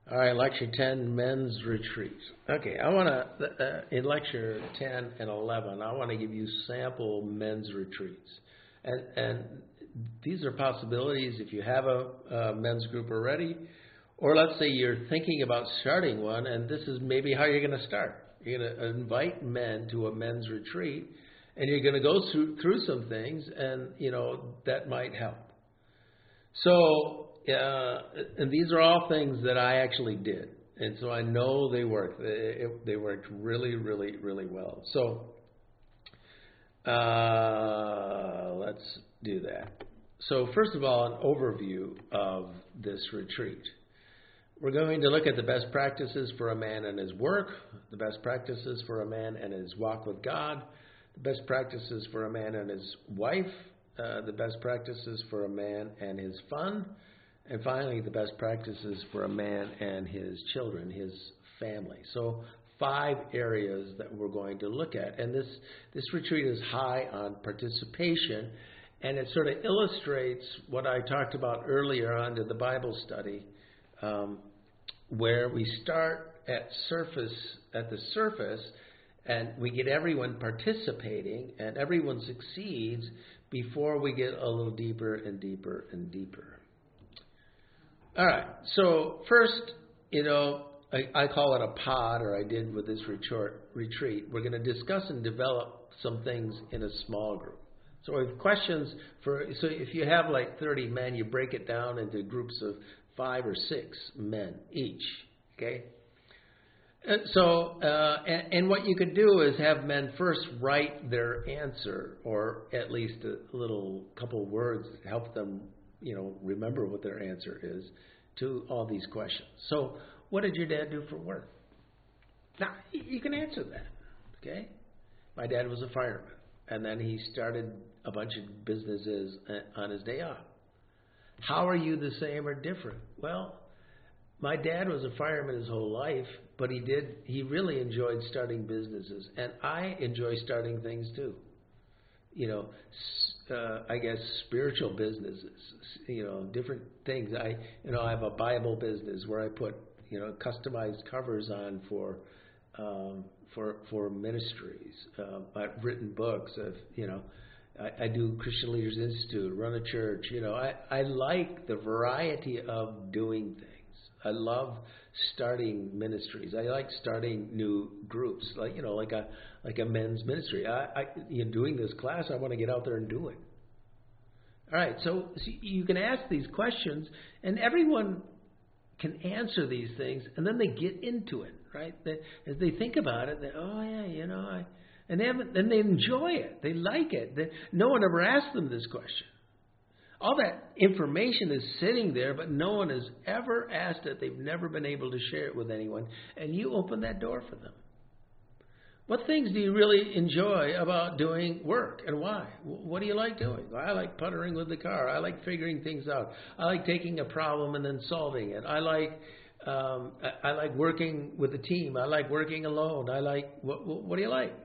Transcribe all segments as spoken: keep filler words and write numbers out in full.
All right, lecture ten, men's retreat. Okay, I want to, uh, in lecture ten and eleven, I want to give you sample men's retreats. And, and these are possibilities if you have a, a men's group already, or let's say you're thinking about starting one, and this is maybe how you're going to start. You're going to invite men to a men's retreat, and you're going to go through, through some things, and, you know, that might help. So, Uh, and these are all things that I actually did, and so I know they worked. They, they worked really, really, really well. So uh, let's do that. So first of all, an overview of this retreat. We're going to look at the best practices for a man and his work, the best practices for a man and his walk with God, the best practices for a man and his wife, uh, the best practices for a man and his fun, and finally, the best practices for a man and his children, his family. So five areas that we're going to look at. And this, this retreat is high on participation, and it sort of illustrates what I talked about earlier on to the Bible study, um, where we start at surface, at the surface, and we get everyone participating, and everyone succeeds before we get a little deeper and deeper and deeper. All right, so first, you know, I, I call it a pod, or I did with this retreat. We're going to discuss and develop some things in a small group. So we have questions for, so if you have like thirty men, you break it down into groups of five or six men each, okay? And so, uh, and, and what you could do is have men first write their answer, or at least a little couple words to help them, you know, remember what their answer is to all these questions. So, what did your dad do for work? Now, you can answer that, okay? My dad was a fireman, and then he started a bunch of businesses on his day off. How are you the same or different? Well, my dad was a fireman his whole life, but he did, he really enjoyed starting businesses, and I enjoy starting things too. You know, uh, I guess spiritual businesses, you know, different things. I, you know, I have a Bible business where I put, you know, customized covers on for, um, for for ministries. Uh, I've written books. I've, you know, I, I do Christian Leaders Institute, run a church. You know, I, I like the variety of doing things. I love starting ministries. I like starting new groups, like, you know, like a like a men's ministry. I, I you know, doing this class, I want to get out there and do it. All right, so, so you can ask these questions, and everyone can answer these things, and then they get into it, right? They, as they think about it, they, oh yeah, you know, I, and they haven't, then they enjoy it. They like it. They, no one ever asked them this question. All that information is sitting there, but no one has ever asked it. They've never been able to share it with anyone. And you open that door for them. What things do you really enjoy about doing work, and why? What do you like doing? I like puttering with the car. I like figuring things out. I like taking a problem and then solving it. I like um, I, I like working with a team. I like working alone. I like, what, what, what do you like?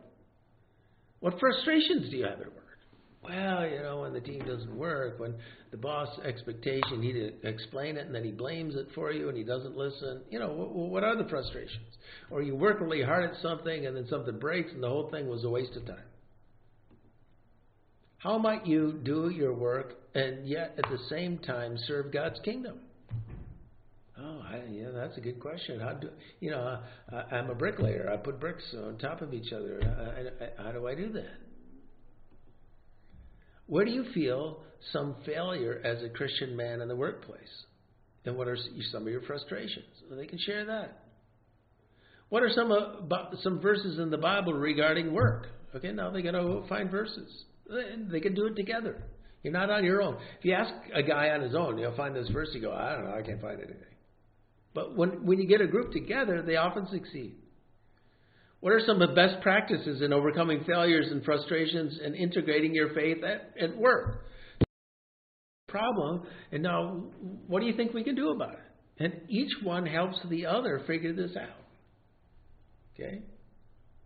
What frustrations do you have at work? Well, you know, when the team doesn't work, when the boss expectation, you need to explain it, and then he blames it for you, and he doesn't listen. You know, what, what are the frustrations? Or you work really hard at something, and then something breaks, and the whole thing was a waste of time. How might you do your work and yet at the same time serve God's kingdom? Oh, I, yeah, that's a good question. How do you know? I, I'm a bricklayer. I put bricks on top of each other. I, I, how do I do that? Where do you feel some failure as a Christian man in the workplace? And what are some of your frustrations? Well, they can share that. What are some uh, some verses in the Bible regarding work? Okay, now they got to find verses. They can do it together. You're not on your own. If you ask a guy on his own, you'll find this verse, you go, I don't know, I can't find anything. But when, when you get a group together, they often succeed. What are some of the best practices in overcoming failures and frustrations and integrating your faith at, at work? Problem, and now what do you think we can do about it? And each one helps the other figure this out. Okay?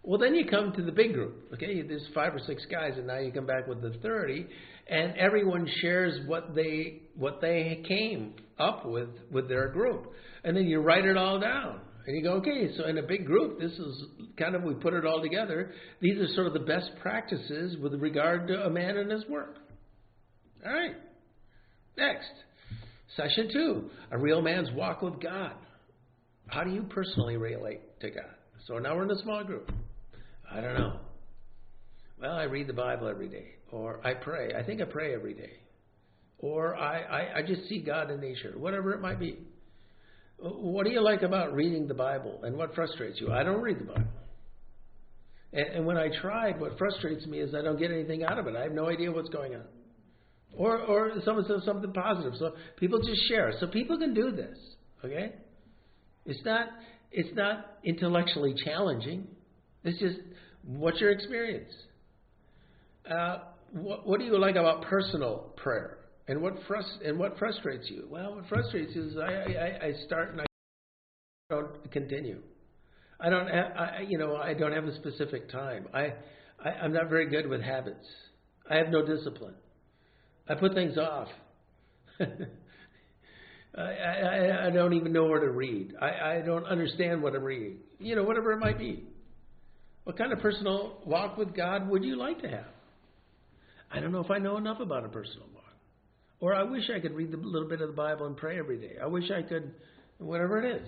Well, then you come to the big group. Okay, there's five or six guys, and now you come back with the thirty, and everyone shares what they what they came up with with their group, and then you write it all down, and you go, okay, so in a big group, this is kind of we put it all together. These are sort of the best practices with regard to a man and his work. All right, next session two: a real man's walk with God. How do you personally relate to God? So now we're in a small group. I don't know. Well, I read the Bible every day. Or I pray. I think I pray every day. Or I, I, I just see God in nature. Whatever it might be. What do you like about reading the Bible? And what frustrates you? I don't read the Bible. And, and when I tried, what frustrates me is I don't get anything out of it. I have no idea what's going on. Or, or someone says something positive. So people just share. So people can do this. Okay? It's not, it's not intellectually challenging. It's just, what's your experience? Uh, what, what do you like about personal prayer? And what frust- and what frustrates you? Well, what frustrates you is I, I, I start and I don't continue. I don't, have, I, you know, I don't have a specific time. I, I, I'm not very good with habits. I have no discipline. I put things off. I, I, I don't even know where to read. I, I don't understand what I'm reading. You know, whatever it might be. What kind of personal walk with God would you like to have? I don't know if I know enough about a personal walk. Or I wish I could read a little bit of the Bible and pray every day. I wish I could, whatever it is.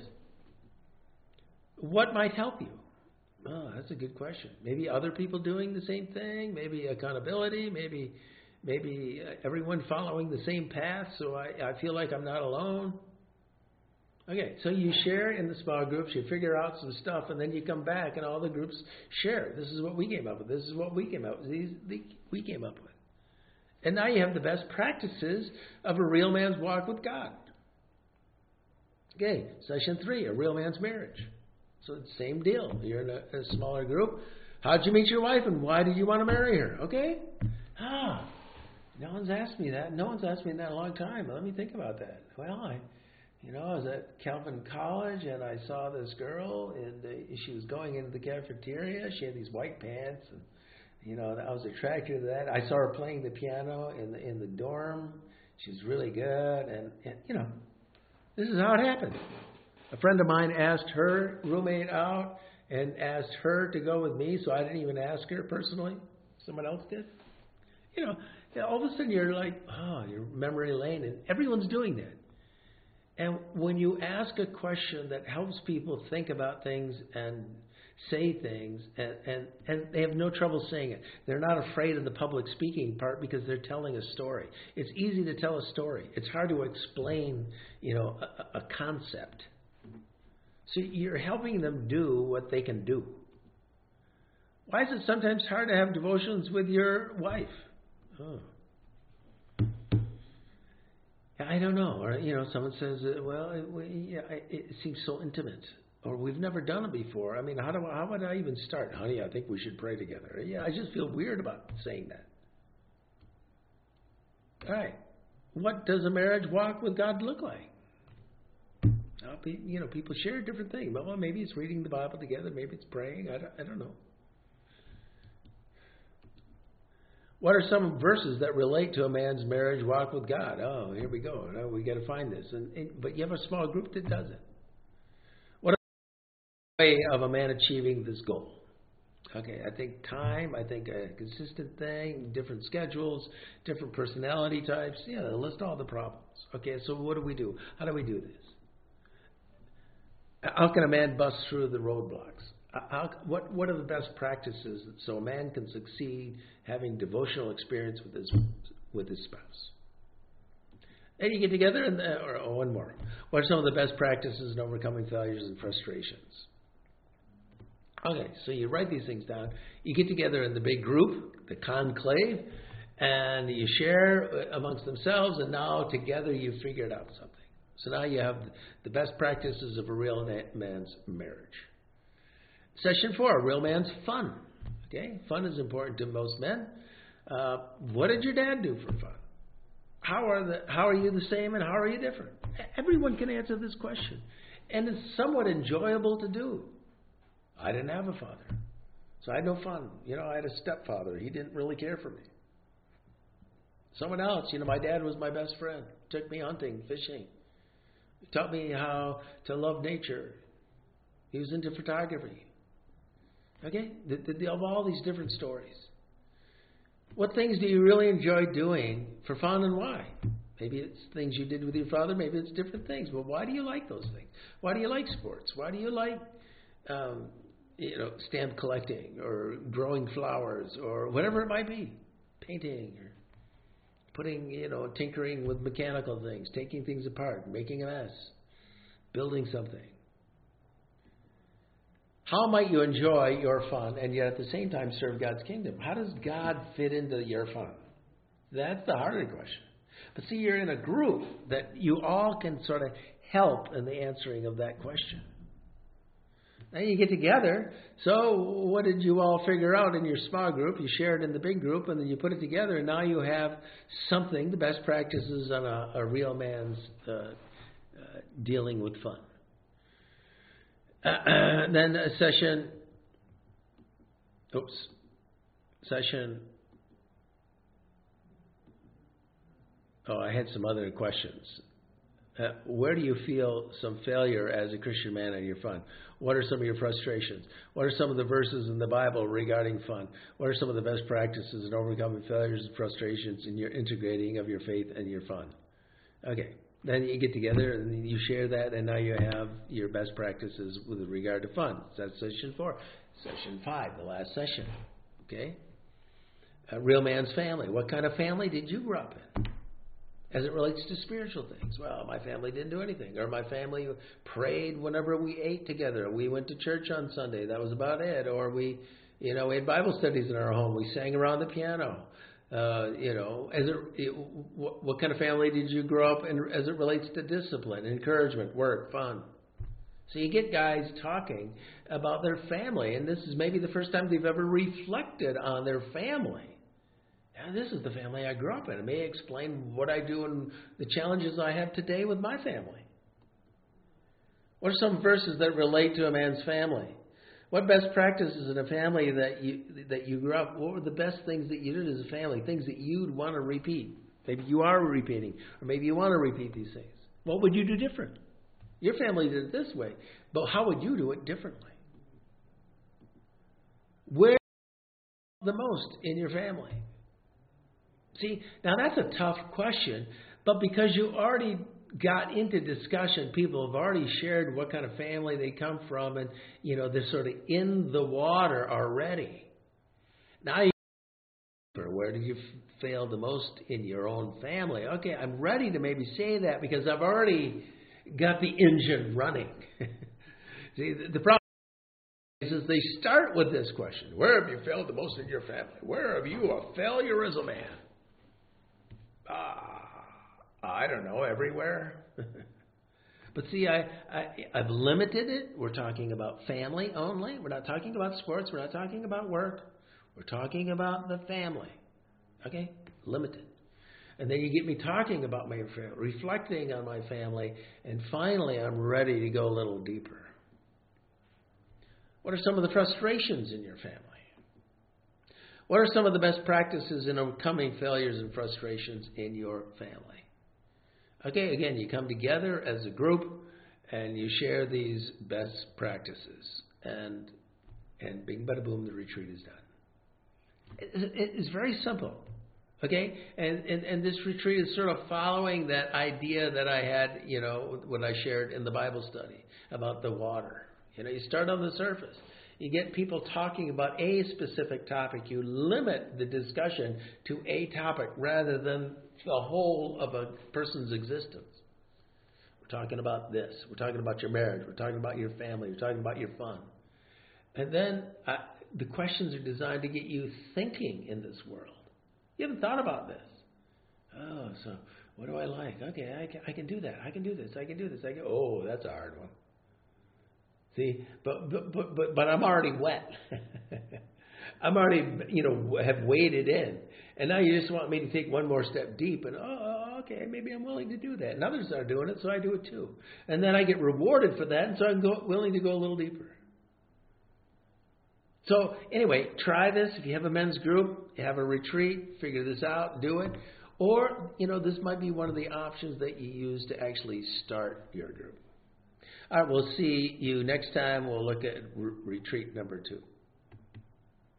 What might help you? Oh, that's a good question. Maybe other people doing the same thing. Maybe accountability. Maybe maybe everyone following the same path so I, I feel like I'm not alone. Okay, so you share in the small groups, you figure out some stuff, and then you come back and all the groups share. This is what we came up with. This is what we came up with. These we came up with. And now you have the best practices of a real man's walk with God. Okay, session three, a real man's marriage. So it's the same deal. You're in a, a smaller group. How'd you meet your wife and why did you want to marry her? Okay? Ah, no one's asked me that. No one's asked me that in a long time. Let me think about that. Well, I... You know, I was at Calvin College, and I saw this girl, and uh, she was going into the cafeteria. She had these white pants, and, you know, I was attracted to that. I saw her playing the piano in the in the dorm. She was really good, and, and you know, this is how it happened. A friend of mine asked her roommate out and asked her to go with me, so I didn't even ask her personally. Someone else did. You know, all of a sudden you're like, oh, you're memory lane, and everyone's doing that. And when you ask a question that helps people think about things and say things, and, and, and they have no trouble saying it. They're not afraid of the public speaking part because they're telling a story. It's easy to tell a story. It's hard to explain, you know, a, a concept. So you're helping them do what they can do. Why is it sometimes hard to have devotions with your wife? Oh. I don't know. Or, you know, someone says, uh, well, it, we, yeah, it seems so intimate. Or we've never done it before. I mean, how do how would I even start? Honey, I think we should pray together. Yeah, I just feel weird about saying that. All right. What does a marriage walk with God look like? Now, you know, people share different things. Well, maybe it's reading the Bible together. Maybe it's praying. I don't, I don't know. What are some verses that relate to a man's marriage walk with God? Oh, here we go. Oh, we got to find this. And, and but you have a small group that does it. What way of a man achieving this goal? Okay, I think time. I think a consistent thing, different schedules, different personality types. Yeah, list all the problems. Okay, so what do we do? How do we do this? How can a man bust through the roadblocks? How, what what are the best practices so a man can succeed having devotional experience with his with his spouse? And you get together and uh, or oh, one more. What are some of the best practices in overcoming failures and frustrations? Okay, so you write these things down. You get together in the big group, the conclave, and you share amongst themselves. And now together you figured out something. So now you have the best practices of a real man's marriage. Session four, a real man's fun. Okay, fun is important to most men. Uh, what did your dad do for fun? How are the how are you the same and how are you different? Everyone can answer this question, and it's somewhat enjoyable to do. I didn't have a father. So I had no fun. You know, I had a stepfather. He didn't really care for me. Someone else, you know, my dad was my best friend. Took me hunting, fishing. Taught me how to love nature. He was into photography. Okay? The, the, the, of all these different stories. What things do you really enjoy doing for fun and why? Maybe it's things you did with your father. Maybe it's different things. But why do you like those things? Why do you like sports? Why do you like, um, you know, stamp collecting or growing flowers or whatever it might be? Painting or putting, you know, tinkering with mechanical things, taking things apart, making a mess, building something. How might you enjoy your fun and yet at the same time serve God's kingdom? How does God fit into your fun? That's the harder question. But see, you're in a group that you all can sort of help in the answering of that question. Now you get together. So what did you all figure out in your small group? You shared in the big group, and then you put it together, and now you have something, the best practices on a, a real man's uh, uh, dealing with fun. Uh, then a session, oops, session, oh, I had some other questions. Uh, where do you feel some failure as a Christian man in your fun? What are some of your frustrations? What are some of the verses in the Bible regarding fun? What are some of the best practices in overcoming failures and frustrations in your integrating of your faith and your fun? Okay. Then you get together and you share that, and now you have your best practices with regard to fun. That's session four. Session five, the last session. Okay? A real man's family. What kind of family did you grow up in? As it relates to spiritual things. Well, my family didn't do anything. Or my family prayed whenever we ate together. We went to church on Sunday. That was about it. Or we, you know, we had Bible studies in our home. We sang around the piano. Uh, you know, as it, it, what, what kind of family did you grow up in as it relates to discipline, encouragement, work, fun? So you get guys talking about their family, and this is maybe the first time they've ever reflected on their family. Yeah, this is the family I grew up in. It may explain what I do and the challenges I have today with my family. What are some verses that relate to a man's family? What best practices in a family that you that you grew up? What were the best things that you did as a family? Things that you'd want to repeat. Maybe you are repeating, or maybe you want to repeat these things. What would you do different? Your family did it this way, but how would you do it differently? Where the most in your family? See, now that's a tough question, but because you already got into discussion, people have already shared what kind of family they come from, and, you know, they're sort of in the water already. Now, you where did you fail the most in your own family? Okay, I'm ready to maybe say that because I've already got the engine running. See, the, the problem is they start with this question: where have you failed the most in your family? Where have you a failure as a man? Ah. I don't know, everywhere. But see, I, I, I've limited it. We're talking about family only. We're not talking about sports. We're not talking about work. We're talking about the family. Okay? Limited. And then you get me talking about my family, reflecting on my family, and finally I'm ready to go a little deeper. What are some of the frustrations in your family? What are some of the best practices in overcoming failures and frustrations in your family? Okay, again, you come together as a group and you share these best practices, and and bing, bada, boom, the retreat is done. It, it, it's very simple, okay? And, and and this retreat is sort of following that idea that I had, you know, when I shared in the Bible study about the water. You know, you start on the surface. You get people talking about a specific topic. You limit the discussion to a topic rather than the whole of a person's existence. We're talking about this. We're talking about your marriage. We're talking about your family. We're talking about your fun. And then uh, the questions are designed to get you thinking in this world. You haven't thought about this. Oh, so what do I like? Okay, I can, I can do that. I can do this. I can do this. I can. Oh, that's a hard one. See, but but but but, but I'm already wet. I'm already, you know, have waded in, and now you just want me to take one more step deep, and oh, okay, maybe I'm willing to do that. And others are doing it, so I do it too. And then I get rewarded for that, and so I'm go, willing to go a little deeper. So anyway, try this. If you have a men's group, you have a retreat, figure this out, do it. Or, you know, this might be one of the options that you use to actually start your group. All right, we'll see you next time. We'll look at re- retreat number two.